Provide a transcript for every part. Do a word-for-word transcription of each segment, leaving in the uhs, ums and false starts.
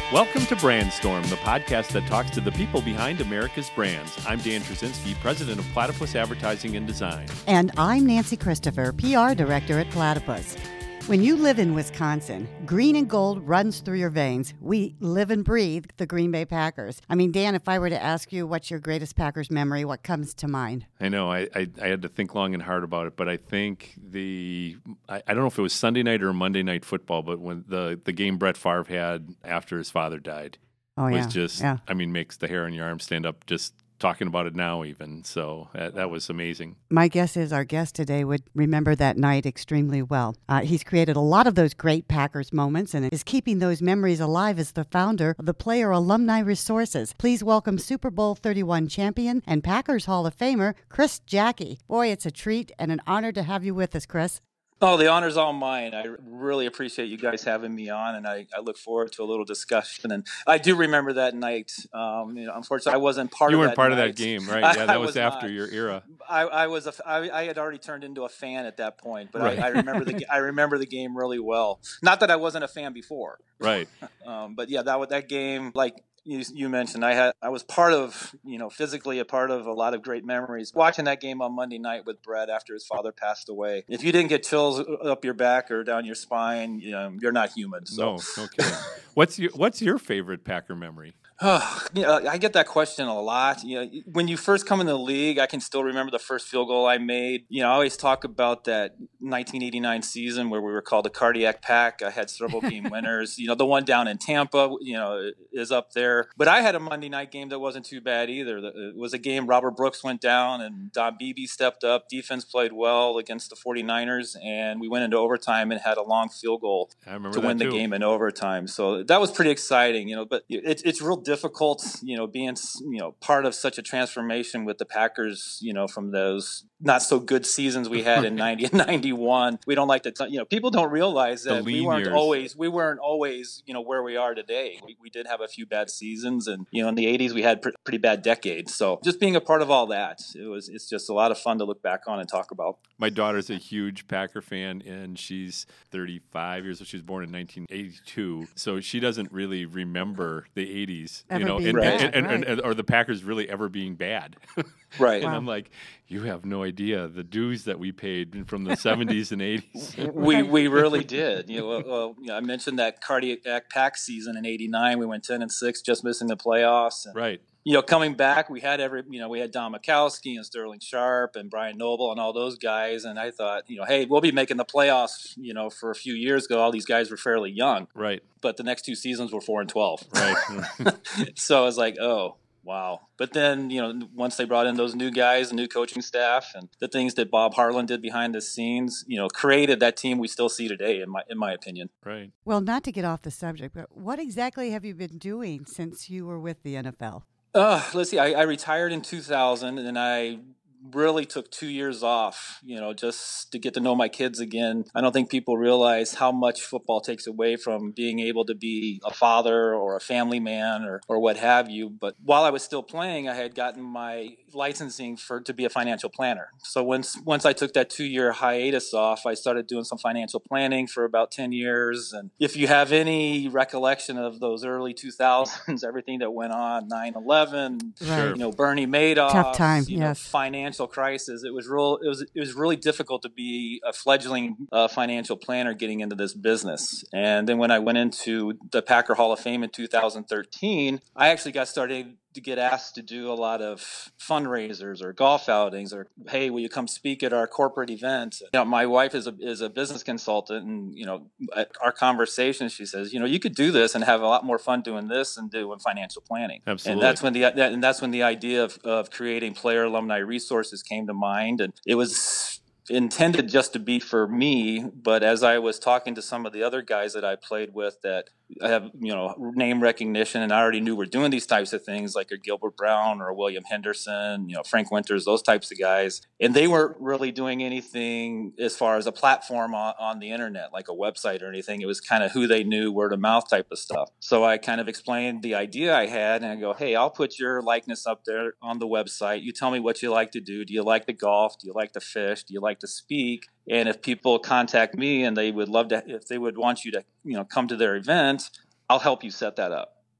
Welcome to Brandstorm, the podcast that talks to the people behind America's brands. I'm Dan Trzynski, president of Platypus Advertising and Design. And I'm Nancy Christopher, P R director at Platypus. When you live in Wisconsin, green and gold runs through your veins. We live and breathe the Green Bay Packers. I mean, Dan, if I were to ask you what's your greatest Packers memory, what comes to mind? I know. I, I, I had to think long and hard about it, but I think the I, I don't know if it was Sunday night or Monday Night Football, but when the, the game Brett Favre had after his father died oh, was yeah. just, yeah. I mean, makes the hair on your arm stand up just talking about it now even. So that, that was amazing. My guess is our guest today would remember that night extremely well. Uh, he's created a lot of those great Packers moments and is keeping those memories alive as the founder of the Player Alumni Resources. Please welcome Super Bowl thirty-one champion and Packers Hall of Famer, Chris Jacke. Boy, it's a treat and an honor to have you with us, Chris. Oh, the honor's all mine. I really appreciate you guys having me on, and I, I look forward to a little discussion. And I do remember that night. Um, you know, unfortunately, I wasn't part you of that You weren't part night. of that game, right? Yeah, that I was, was after not. your era. I, I was a, I, I had already turned into a fan at that point, but right. I, I remember the I remember the game really well. Not that I wasn't a fan before, right? um, but yeah, that that game, like. You, you mentioned I had I was part of you know physically a part of a lot of great memories watching that game on Monday night with Brett after his father passed away. If you didn't get chills up your back or down your spine, you know, you're not human. So. No, no kidding. What's your What's your favorite Packer memory? Oh, you know, I get that question a lot. You know, when you first come in the league, I can still remember the first field goal I made. You know, I always talk about that nineteen eighty-nine season where we were called the Cardiac Pack. I had several game winners. You know, the one down in Tampa, you know, is up there. But I had a Monday night game that wasn't too bad either. It was a game Robert Brooks went down and Don Beebe stepped up. Defense played well against the 49ers, and we went into overtime and had a long field goal to win the too. game in overtime. So that was pretty exciting, you know, but it, it's real difficult, you know, being, you know, part of such a transformation with the Packers, you know, from those not so good seasons we had in ninety and ninety-one. We don't like to, t- you know, people don't realize that we weren't years. always, we weren't always, you know, where we are today. We, we did have a few bad seasons, and you know, in the eighties we had pr- pretty bad decades. So just being a part of all that, it was, it's just a lot of fun to look back on and talk about. My daughter's a huge Packer fan, and she's thirty-five years old. She was born in nineteen eighty-two, so she doesn't really remember the eighties, ever you know, being and, bad, and, and, right. and, and or the Packers really ever being bad. Right. And Wow. I'm like, you have no idea the dues that we paid from the seventies and eighties. We we really did. You know, well, well, you know, I mentioned that Cardiac Pack season in eighty-nine. We went ten and six, just missing the playoffs. And, right. You know, coming back, we had every, you know, we had Don Mikowski and Sterling Sharp and Brian Noble and all those guys. And I thought, you know, hey, we'll be making the playoffs, you know, for a few years ago. All these guys were fairly young. Right. But the next two seasons were four and twelve. Right. So I was like, oh, wow. But then, you know, once they brought in those new guys, the new coaching staff, and the things that Bob Harlan did behind the scenes, you know, created that team we still see today, in my in my opinion. Right. Well, not to get off the subject, but what exactly have you been doing since you were with the N F L? Uh, let's see. I, I retired in two thousand, and I really took two years off, you know, just to get to know my kids again. I don't think people realize how much football takes away from being able to be a father or a family man or, or what have you. But while I was still playing, I had gotten my licensing for to be a financial planner. So once once I took that two-year hiatus off, I started doing some financial planning for about ten years. And if you have any recollection of those early two thousands, everything that went on, nine eleven, Right. you know, Bernie Madoff, Tough time, you know, yes. financial crisis. It was real. It was it was really difficult to be a fledgling uh, financial planner getting into this business. And then when I went into the Packer Hall of Fame in two thousand thirteen, I actually got started to get asked to do a lot of fundraisers or golf outings, or hey, will you come speak at our corporate events? You know, my wife is a is a business consultant, and you know, at our conversation, she says, you know, you could do this and have a lot more fun doing this than doing financial planning. Absolutely. And that's when the that, and that's when the idea of, of creating Player Alumni Resources came to mind, and it was intended just to be for me. But as I was talking to some of the other guys that I played with that I have, you know, name recognition, and I already knew we're doing these types of things, like a Gilbert Brown or a William Henderson, you know, Frank Winters, those types of guys. And they weren't really doing anything as far as a platform on, on the internet, like a website or anything. It was kind of who they knew, word of mouth type of stuff. So I kind of explained the idea I had, and I go, hey, I'll put your likeness up there on the website. You tell me what you like to do. Do you like to golf? Do you like to fish? Do you like to speak? And if people contact me and they would love to, if they would want you to, you know, come to their event, I'll help you set that up.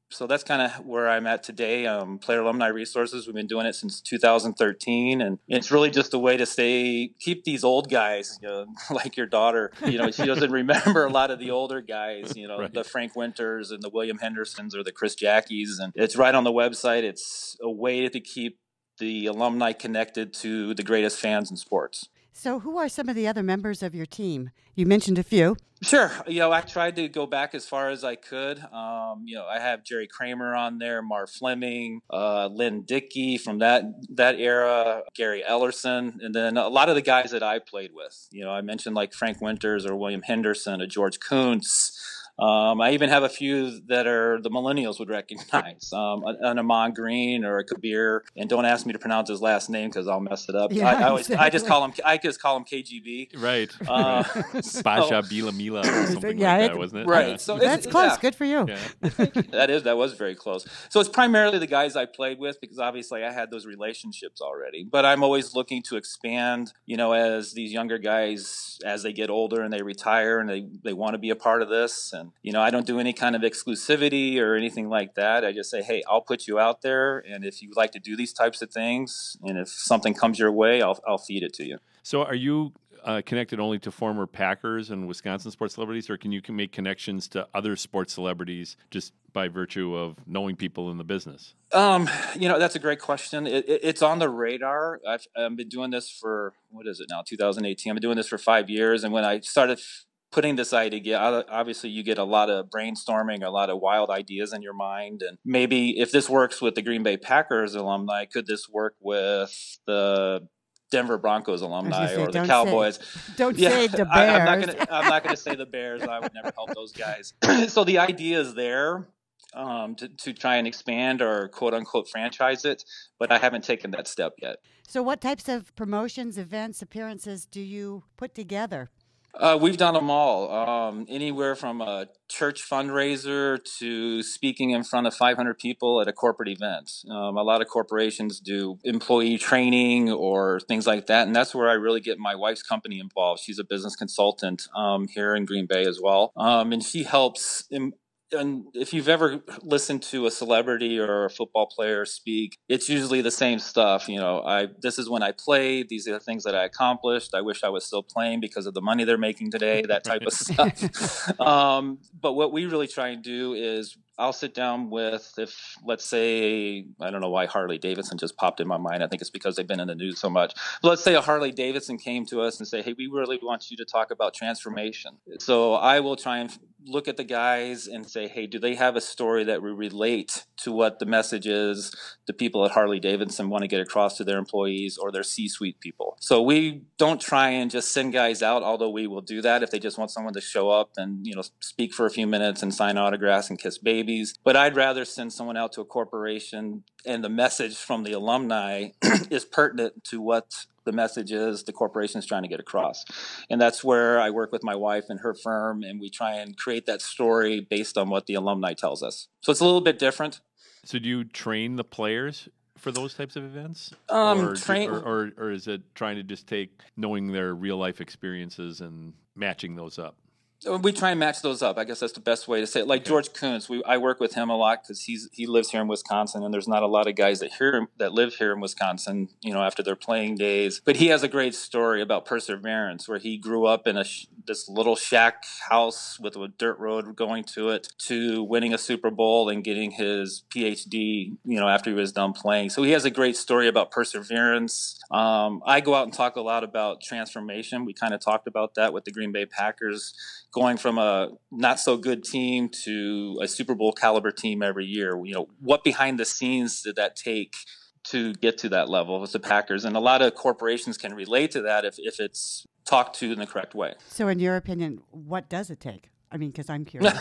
So that's kind of where I'm at today. Um, Player Alumni Resources. We've been doing it since two thousand thirteen, and it's really just a way to stay, keep these old guys, you know, like your daughter. You know, she doesn't remember a lot of the older guys. You know, Right. the Frank Winters and the William Hendersons or the Chris Jackies, and it's right on the website. It's a way to keep the alumni connected to the greatest fans in sports. So, who are some of the other members of your team? You mentioned a few. Sure. You know, I tried to go back as far as I could. Um, you know, I have Jerry Kramer on there, Marv Fleming, uh, Lynn Dickey from that that era, Gary Ellerson, and then a lot of the guys that I played with. You know, I mentioned like Frank Winters or William Henderson or George Kuntz. Um, I even have a few that are the millennials would recognize, um, an Amon Green or a Kabir. And don't ask me to pronounce his last name because I'll mess it up. Yeah, I, I always, exactly. I just call him, I just call him K G B. Right. Uh, Basha Bila Mila or something Yeah, like it- that, wasn't it? Right. Yeah. So it's- That's close. yeah. Good for you. Yeah. that is that was very close. So it's primarily the guys I played with because obviously I had those relationships already. But I'm always looking to expand, you know, as these younger guys, as they get older and they retire and they, they want to be a part of this. And, you know, I don't do any kind of exclusivity or anything like that. I just say, hey, I'll put you out there. And if you like to do these types of things and if something comes your way, I'll I'll feed it to you. So are you uh, connected only to former Packers and Wisconsin sports celebrities, or can you can make connections to other sports celebrities just by virtue of knowing people in the business? Um, you know, that's a great question. It, it, it's on the radar. I've, I've been doing this for, what is it now, two thousand eighteen. I've been doing this for five years. And when I started f- putting this idea together, obviously you get a lot of brainstorming, a lot of wild ideas in your mind. And maybe if this works with the Green Bay Packers alumni, could this work with the Denver Broncos alumni say, or the don't Cowboys? Say, don't Yeah, say the Bears. I, I'm not gonna. I'm not gonna say the Bears. I would never help those guys. So the idea is there um, to to try and expand or quote unquote franchise it, but I haven't taken that step yet. So, what types of promotions, events, appearances do you put together? Uh, we've done them all, um, anywhere from a church fundraiser to speaking in front of five hundred people at a corporate event. Um, a lot of corporations do employee training or things like that, and that's where I really get my wife's company involved. She's a business consultant um, here in Green Bay as well, um, and she helps in, and if you've ever listened to a celebrity or a football player speak, it's usually the same stuff. You know, I this is when I played. These are the things that I accomplished. I wish I was still playing because of the money they're making today. That type of stuff. um, but what we really try and do is I'll sit down with, if let's say, I don't know why Harley Davidson just popped in my mind. I think it's because they've been in the news so much. But let's say a Harley Davidson came to us and say, hey, we really want you to talk about transformation. So I will try and look at the guys and say, hey, do they have a story that we relate to what the message is the people at Harley Davidson want to get across to their employees or their C-suite people? So we don't try and just send guys out, although we will do that if they just want someone to show up and, you know, speak for a few minutes and sign autographs and kiss babies. But I'd rather send someone out to a corporation and the message from the alumni is pertinent to what the message is the corporation is trying to get across. And that's where I work with my wife and her firm, and we try and create that story based on what the alumni tells us. So it's a little bit different. So do you train the players for those types of events? Um, or, train- or, or, or is it trying to just take knowing their real life experiences and matching those up? We try and match those up. I guess that's the best way to say it. Like Okay. George Kuntz, we I work with him a lot because he's he lives here in Wisconsin, and there's not a lot of guys that here that live here in Wisconsin, you know, after their playing days. But he has a great story about perseverance, where he grew up in a sh- this little shack house with a dirt road going to it, to winning a Super Bowl and getting his P H D, you know, after he was done playing. So he has a great story about perseverance. Um, I go out and talk a lot about transformation. We kind of talked about that with the Green Bay Packers, going from a not so good team to a Super Bowl caliber team every year. You know, what behind the scenes did that take to get to that level with the Packers? And a lot of corporations can relate to that if, if it's talked to in the correct way. So, in your opinion, what does it take? I mean, because I'm curious.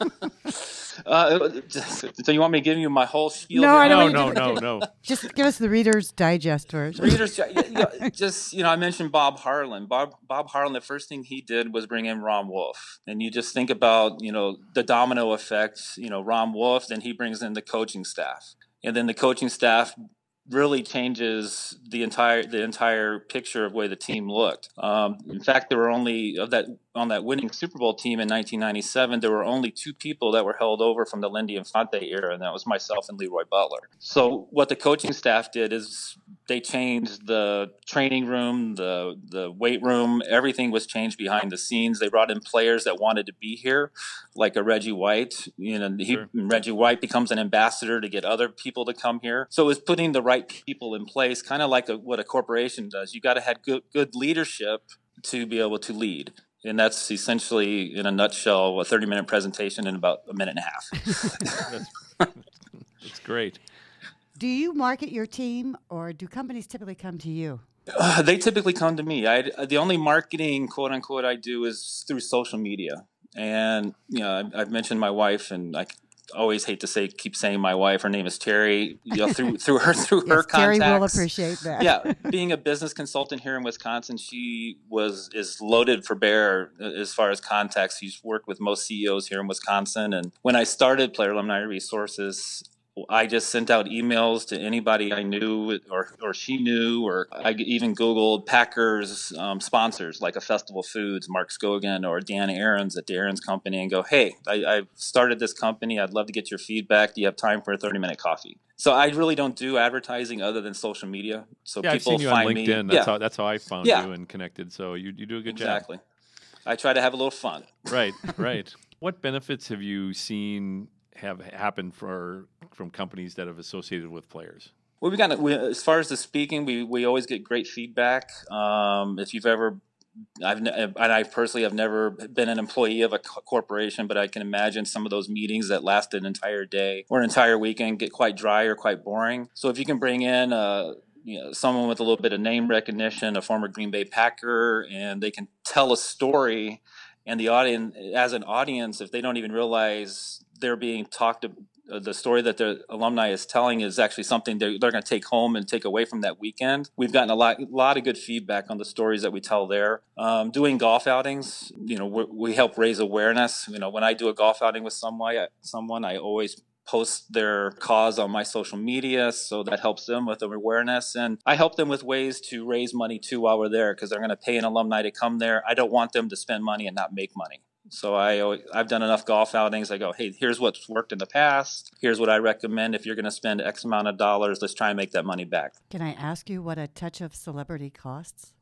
uh, so you want me to give you my whole spiel? No, here? I No, don't no, want you no, no. Just give us the Reader's Digest version. Readers, you know, just, you know, I mentioned Bob Harlan. Bob Bob Harlan, the first thing he did was bring in Ron Wolf. And you just think about, you know, the domino effect, you know, Ron Wolf, then he brings in the coaching staff. And then the coaching staff really changes the entire the entire picture of the way the team looked. Um, in fact, there were only of that on that winning Super Bowl team in nineteen ninety-seven. There were only two people that were held over from the Lindy Infante era, and that was myself and Leroy Butler. So what the coaching staff did is they changed the training room, the the weight room. Everything was changed behind the scenes. They brought in players that wanted to be here, like a Reggie White. You know, he, Sure. Reggie White becomes an ambassador to get other people to come here. So it was putting the right people in place, kind of like a, what a corporation does. You got to have good good leadership to be able to lead. And that's essentially, in a nutshell, a thirty-minute presentation in about a minute and a half. That's, that's great. Do you market your team, or do companies typically come to you? Uh, they typically come to me. I, the only marketing, quote unquote, I do is through social media. And, you know, I've, I've mentioned my wife, and I always hate to say, keep saying my wife. Her name is Terry. You know, through through her through Yes, her Terry contacts. will appreciate that. Yeah, being a business consultant here in Wisconsin, she was is loaded for bear as far as contacts. She's worked with most C E Os here in Wisconsin. And when I started Player Alumni Resources, I just sent out emails to anybody I knew or or she knew, or I even Googled Packers um, sponsors like a Festival Foods, Mark Scogan, or Dan Aarons at the Aarons Company, and go, hey, I, I've started this company. I'd love to get your feedback. Do you have time for a thirty-minute coffee? So I really don't do advertising other than social media. So Yeah, people I've seen you find on LinkedIn. me. That's yeah, how that's how I found Yeah. you and connected. So you you do a good exactly. I try to have a little fun. job. Right, right. What benefits have you seen have happened for from companies that have associated with players? Well, we got we, as far as the speaking, we we always get great feedback. Um, if you've ever, I've ne- and I personally have never been an employee of a co- corporation, but I can imagine some of those meetings that last an entire day or an entire weekend get quite dry or quite boring. So if you can bring in uh, you know, someone with a little bit of name recognition, a former Green Bay Packer, and they can tell a story, and the audience, as an audience, if they don't even realize they're being talked to, uh, the story that the alumni is telling is actually something they're, they're going to take home and take away from that weekend. We've gotten a lot, lot of good feedback on the stories that we tell there. Um, doing golf outings, you know, we, we help raise awareness. You know, when I do a golf outing with someone, I, someone, I always post their cause on my social media, so that helps them with awareness. And I help them with ways to raise money too while we're there, because they're going to pay an alumni to come there. I don't want them to spend money and not make money. So I, always, I've done enough golf outings. I go, hey, here's what's worked in the past. Here's what I recommend. If you're going to spend X amount of dollars, let's try and make that money back. Can I ask you what a touch of celebrity costs?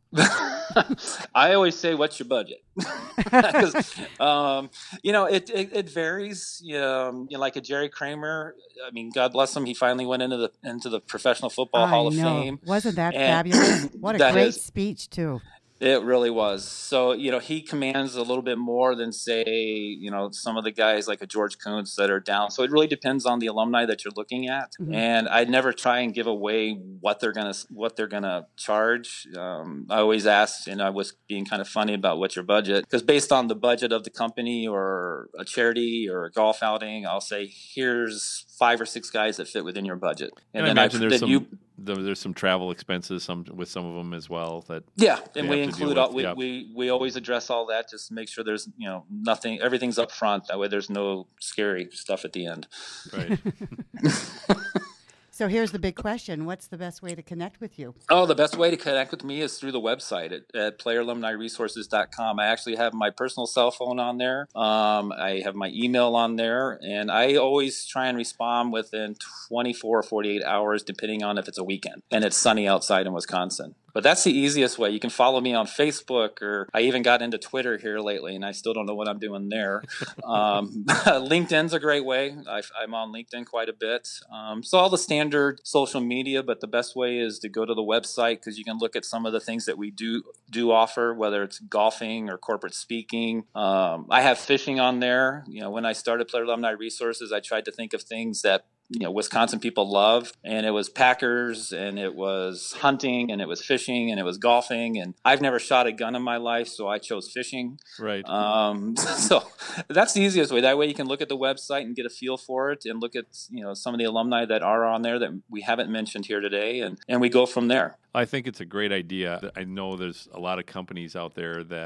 I always say, what's your budget? Because, um, you know, it, it, it varies. You know, you know, like a Jerry Kramer, I mean, God bless him. He finally went into the into the Professional Football I Hall of know. Fame. Wasn't that And fabulous? What a that great is- speech, too. It really was. So, you know, he commands a little bit more than, say, you know, some of the guys like a George Kuntz that are down. So it really depends on the alumni that you're looking at. Mhm. And I never try and give away what they're gonna what they're gonna charge. Um, I always ask, and I was being kind of funny about what's your budget, because based on the budget of the company or a charity or a golf outing, I'll say, here's five or six guys that fit within your budget. And, I then imagine there's then some you. there- there's some travel expenses some with some of them as well. That Yeah, they and we have to deal include all, with, we, yeah. we we always address all that, just to make sure there's, you know, nothing, everything's up front. That way there's no scary stuff at the end. right. So here's the big question. What's the best way to connect with you? Oh, the best way to connect with me is through the website at, at player alumni resources dot com. I actually have my personal cell phone on there. Um, I have my email on there, and I always try and respond within twenty-four or forty-eight hours, depending on if it's a weekend and it's sunny outside in Wisconsin. But that's the easiest way. You can follow me on Facebook, or I even got into Twitter here lately, and I still don't know what I'm doing there. um, LinkedIn's a great way. I, I'm on LinkedIn quite a bit. Um, so all the standard social media, but the best way is to go to the website, because you can look at some of the things that we do do offer, whether it's golfing or corporate speaking. Um, I have fishing on there. You know, when I started Player Alumni Resources, I tried to think of things that, you know, Wisconsin people love, and it was Packers, and it was hunting, and it was fishing, and it was golfing. And I've never shot a gun in my life, so I chose fishing. Right. Um, so that's the easiest way. That way you can look at the website and get a feel for it, and look at, you know, some of the alumni that are on there that we haven't mentioned here today, and, and we go from there. I think it's a great idea. I know there's a lot of companies out there that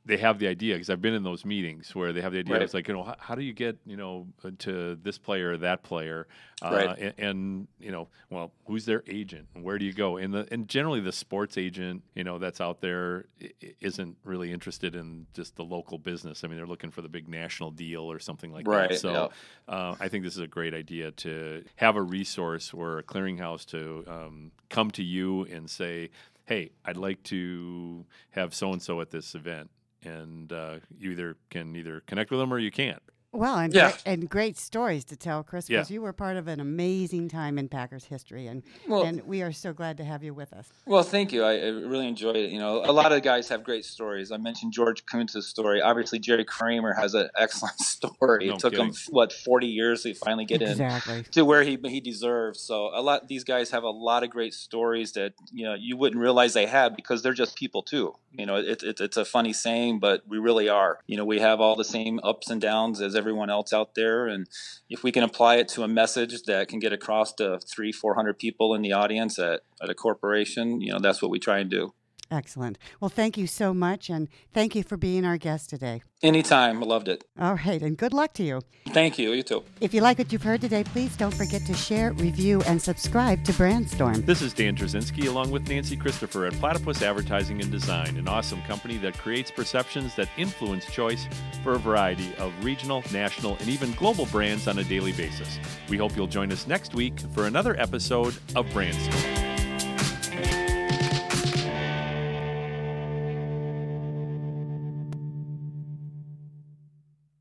they have the idea, because I've been in those meetings where they have the idea. Right. It's like, you know, how, how do you get, you know, to this player or that player? Uh, Right. and, and, you know, well, who's their agent? Where do you go? And the and generally the sports agent, you know, that's out there i- i- isn't really interested in just the local business. I mean, they're looking for the big national deal or something like Right, that. So yeah. uh, I think this is a great idea to have a resource or a clearinghouse to um, come to you and say, hey, I'd like to have so-and-so at this event. And uh, you either can either connect with them or you can't. Well, and Yeah. great, and great stories to tell, Chris, because Yeah. you were part of an amazing time in Packers history, and Well- and we are so glad to have you with us. Well, thank you. I, I really enjoyed it. You know, a lot of guys have great stories. I mentioned George Kuntz's story. Obviously, Jerry Kramer has an excellent story. No it took him, kidding. what, forty years to finally get Exactly. in to where he he deserves. So a lot these guys have a lot of great stories that, you know, you wouldn't realize they had, because they're just people too. You know, it, it, it's a funny saying, but we really are. You know, we have all the same ups and downs as everyone else out there. And if we can apply it to a message that can get across to three, four hundred people in the audience at, at a corporation, you know, that's what we try and do. Excellent. Well, thank you so much, and thank you for being our guest today. Anytime. I loved it. All right, and good luck to you. Thank you. You too. If you like what you've heard today, please don't forget to share, review, and subscribe to Brandstorm. This is Dan Trzynski along with Nancy Christopher at Platypus Advertising and Design, an awesome company that creates perceptions that influence choice for a variety of regional, national, and even global brands on a daily basis. We hope you'll join us next week for another episode of Brandstorm.